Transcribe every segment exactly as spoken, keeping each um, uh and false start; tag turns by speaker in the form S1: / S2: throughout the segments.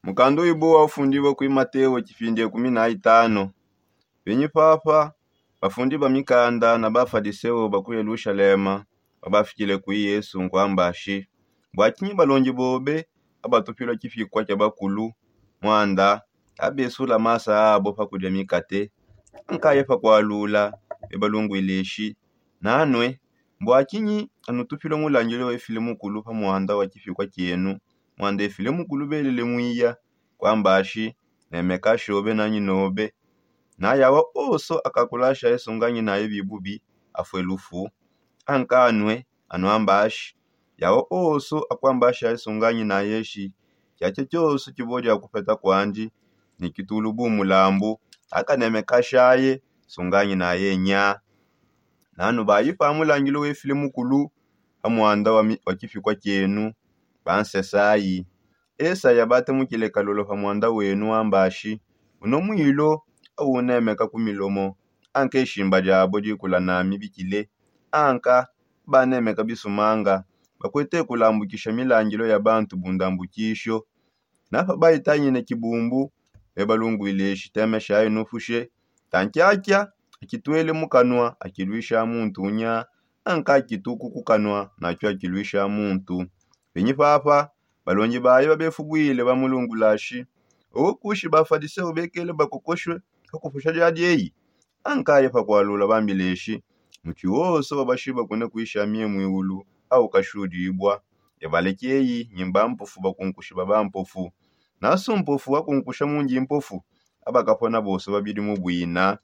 S1: Mukando ibu wafundiwa kwi Mateo chifindie kumi na itano. Benyi papa bafundi ba mikanda na bafadiseo baku Yerusalema babafikile kwi Yesu nkwambashi bwakinyi balonji bobe abatupilwa chifikwa cha bakulu mwanda abesula masa abo pakudya mikate nkaye pakwalula ebalungu ileshi nanwe mbwakinyi anutupilwa mulangile wa filimu kulu pa mwanda wa chifikwa kienu mwanda filimu kulu belele mwiya kwambashi nemeka shobe nanyi nobe na yawa oso akakulasha Yesu nganyi na ebibubi afwelufu ankanwe anwambashi yawa oso akwambasha Yesu nganyi na yeshi chache choso chiboja kupeta kwanji ni kitulubu mulambu akanemeka shaye sunganyi na yenya nanu bayipa mulangilo we filimu kulu amwanda wa, wa kifikwa kienu bansesayi esa yabate mukile kalolo pa mwanda wenu ambashi uno mwilo au nemeka kumilomo anke shimba jabo jikula nami bikile anka banemeka bisumanga bakwete kulambukisha milangilo ya bantu bundambukisho nafa bayitanyi ne kibumbu ebalungu ileshi temesha inufushe tankyakya akitwele mukanwa akilwisha muntu nya anka kituku kukanwa nacho akilwisha muntu benyi papa balonji baye babefubwile ba mulungu lashi okushi bafadiseo bekele bakokoshwe kokufusha jadyeyi ankaye pakwalula bambileshi mukiwoso babashiba kune kuisha mie mwiulu au kashudibwa yabalekeyi nyimba mpofu bakunkushi baba mpofu naso mpofu wakunkusha munji mpofu abakapona bose babidi mubwina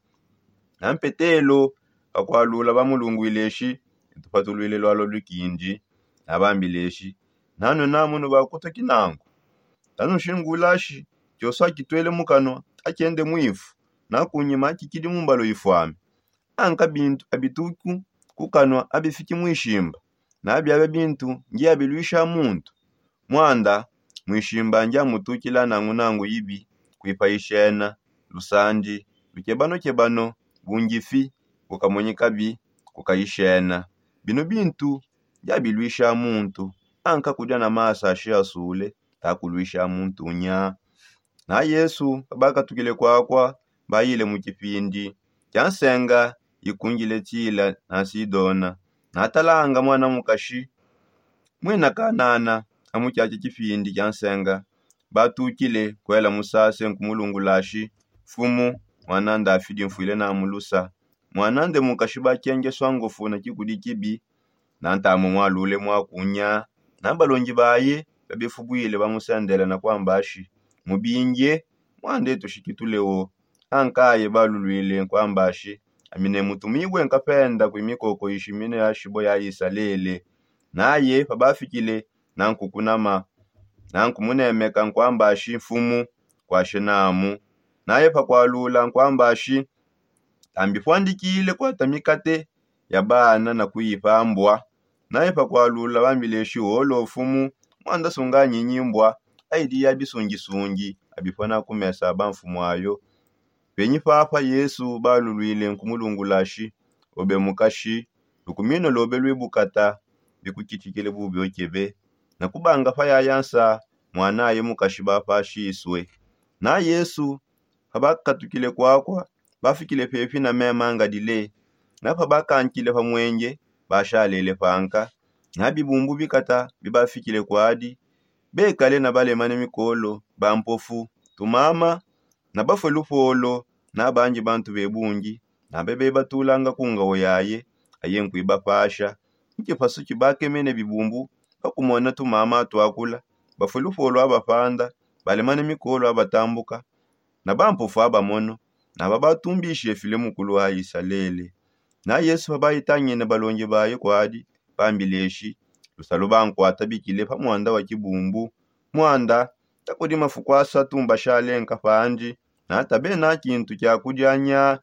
S1: nampetelo pakwalula ba mulungu ileshi tupatulwile lwalo lukinji abambileshi nanu namuno bakuta kinango tanu shingulashi chosa kitwele mukano akende mwifu nakunyima kikidi mumbalo ifwame anka bintu abituku kukanwa abifiki mwishimba na abyabe bintu ngiya bilwisha muntu mwanda mwishimba nja mutukila nangu nangu yibi kuipaishena lusanji lukebano kebano bungifi kukamonyekabi kukaishena bino bintu nja bilwisha muntu anka kuja na masa ashia sule takulwisha muntu nya na Yesu baka tukile kwakwa bayile mukipindi kyansenga ikungile chila na Sidona na talanga mwana mukashi mwina kanana amukyache kifindi kyansenga batukile kwela musase nkumulungu lashi fumu mwananda afidi mfuile na mulusa mwanande mukashi bakenge swangofu na kikudi kibi na ntamu mwalule mwakunya na balonji baye babefubwile bamusendela na kwambashi mubinje mwande tushikitulewo ankaye balulwile kwambashi amine mutumibwe nkapenda kwimikoko ishimine yashibo ya isalele naye pabafikile nankukunama nankumunemeka nkwambashi mfumu kwashenamu naye pakwalula nkwambashi ambifwandikile kwatamikate ya bana na kuyipambwa naye pakwalula bambileshi holo fumu mwanda sunganyi nyimbwa aidi ya bisungisungi abifana kumesa bamfumu ayo benyi papa Yesu balulwile nkumulungu lashi obe mukashi lukumino lobe lwibukata bikukitikile bubi okebe nakubanga faya yansa mwanaye mukashi bapashi iswe na Yesu habakatukile kwakwa bafikile pepi na memanga dile napa bakankile pamwenje bashalele panka nabibumbu bikata bibafikile kwadi bekale na bale mane mikolo bampofu tumama na bafelupolo na banji bantu bebungi na bebe batulanga kungawo yaye ayenku ibapasha nkipasu kibake mene bibumbu bakumona tumama twakula bafelupolo abapanda bale mane mikolo abatambuka na bampofu abamono na babatumbishe filemu kulu ayisalele na Yesu babayitanye na balonje baye kwadi pambileshi lusalubanku atabikile pa mwanda wa kibumbu mwanda takudi mafukwasa tumba shalenka panji na tabe na kintu kya kujanya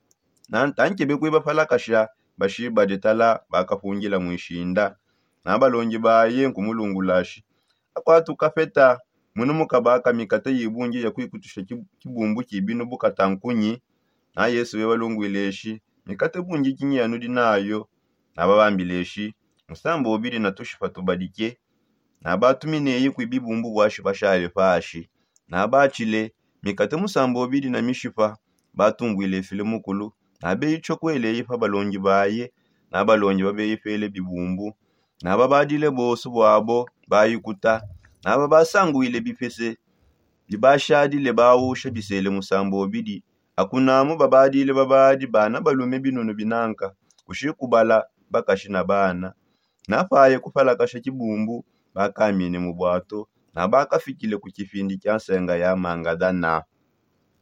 S1: na ntanke bekwiba falakasha bashiba detala bakafungila mwishinda na balonje baye nkumulungu lashi akwatu kafeta muno mukabaka mikate yibungi ya kwikutusha kibumbu kibino bukatankunyi na Yesu webalungu ileshi mikate bungi kinyanu dinayo na babambileshi musambo obiri na tushifatu badike na batumine yi kwibibumbu bwashi bashale fashi na bachile mikate musambo obidi na mishipa batumbwile file mukulu na beicho kwele ifa balongi baye na balongi babeyifele bibumbu na babadile bosu bwabo bayikuta na babasanguile bifese bibashadile bawusha bisele musambo obidi akunamu babadile babadi bana balume binono binanka kushikubala bakashina bana nafaye kufala kasha kibumbu bakamine mubwato na bakafikile ku kifindi kya nsenga ya Mangadana.